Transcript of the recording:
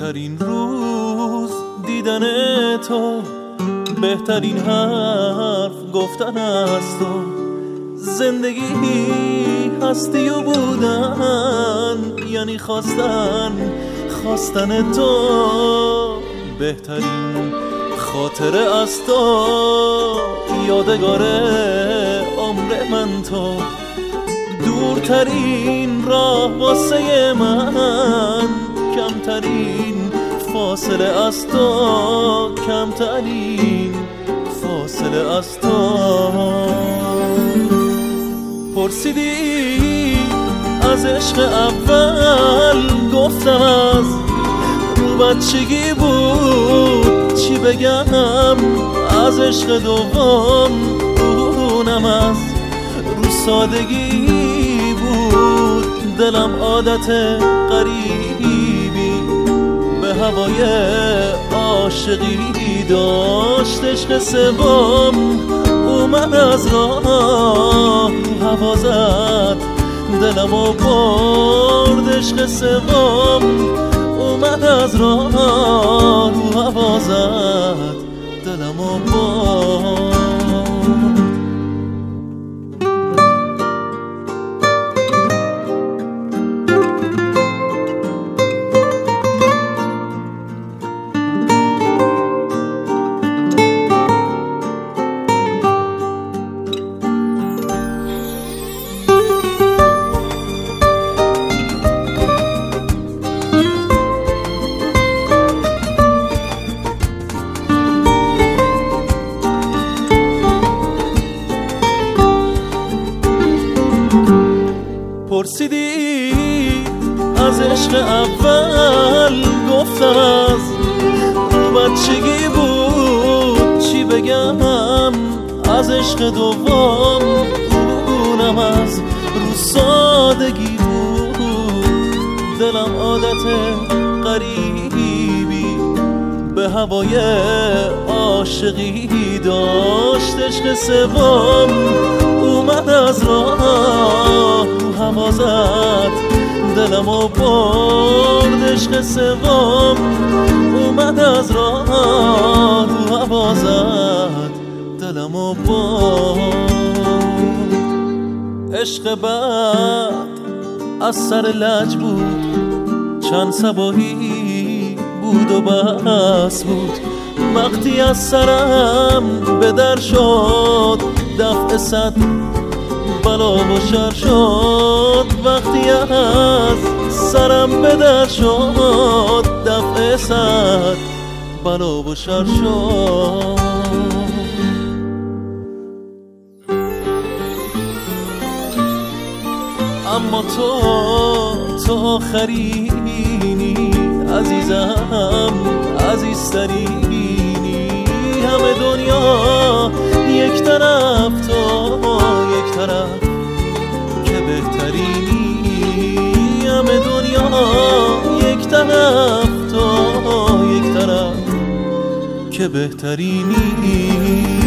بهترین روز دیدن تو، بهترین حرف گفتن از تو. زندگی هستی و بودن یعنی خواستن تو. بهترین خاطره از تو، یادگار عمر من تو. دورترین راه واسه من، کمترین فاصله از تو، کمترین فاصله از تو. پرسیدی از عشق اول، گفتم از رو بچگی بود. چی بگم از عشق دوم، اونم از رو سادگی بود. دلم عادت غریبی به هوای عاشقی داشت. عشق سوم اومد از راه، رو هوا زد دلمو برد. عشق سوم اومد از راه، رو هوا زد دلمو برد. پرسیدی از عشق اول، گفتم از رو بچگی بود. چی بگم از عشق دوم، اونم از رو سادگی بود. دلم عادت غریبی به هوای عاشقی داشت. عشق سوم اومد از راه، رو هوا زد دلمو برد. عشق سوم اومد از راه، رو هوا زد دلمو برد. عشق بعد از سر لج بود، چند صباحی بود و بس بود. وقتی از سرم به در شد، دفع صد بلا و شر شد. وقتی از سرم به در شد، دفع صد بلا و شر شد. اما تو آخرینی، عزیزم عزیزترینی. همه دنیا یک طرف، تو یک طرف که بهترینی. همه دنیا یک طرف، تو یک طرف که بهترینی.